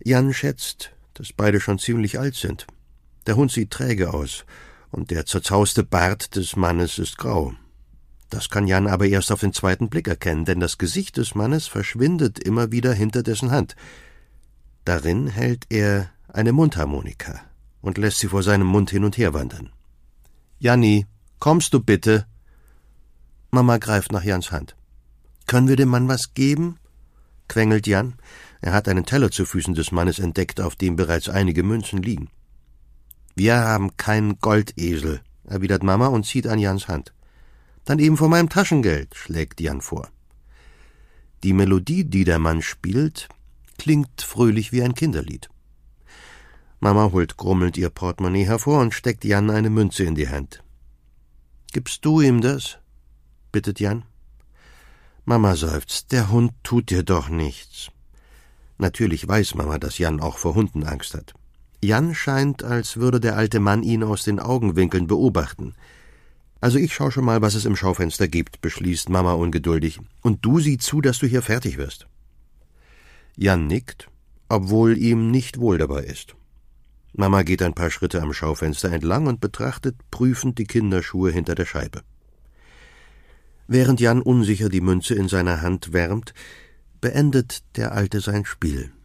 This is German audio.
Jan schätzt, dass beide schon ziemlich alt sind. Der Hund sieht träge aus, und der zerzauste Bart des Mannes ist grau. Das kann Jan aber erst auf den zweiten Blick erkennen, denn das Gesicht des Mannes verschwindet immer wieder hinter dessen Hand. Darin hält er eine Mundharmonika und lässt sie vor seinem Mund hin und her wandern. »Janni, kommst du bitte?« Mama greift nach Jans Hand. »Können wir dem Mann was geben?« quengelt Jan. Er hat einen Teller zu Füßen des Mannes entdeckt, auf dem bereits einige Münzen liegen. »Wir haben keinen Goldesel«, erwidert Mama und zieht an Jans Hand. »Dann eben von meinem Taschengeld«, schlägt Jan vor. Die Melodie, die der Mann spielt, klingt fröhlich wie ein Kinderlied. Mama holt grummelnd ihr Portemonnaie hervor und steckt Jan eine Münze in die Hand. »Gibst du ihm das?« bittet Jan. Mama seufzt, »Der Hund tut dir doch nichts.« Natürlich weiß Mama, dass Jan auch vor Hunden Angst hat. Jan scheint, als würde der alte Mann ihn aus den Augenwinkeln beobachten. »Also ich schau schon mal, was es im Schaufenster gibt«, beschließt Mama ungeduldig. »Und du sieh zu, dass du hier fertig wirst.« Jan nickt, obwohl ihm nicht wohl dabei ist. Mama geht ein paar Schritte am Schaufenster entlang und betrachtet prüfend die Kinderschuhe hinter der Scheibe. Während Jan unsicher die Münze in seiner Hand wärmt, beendet der Alte sein Spiel.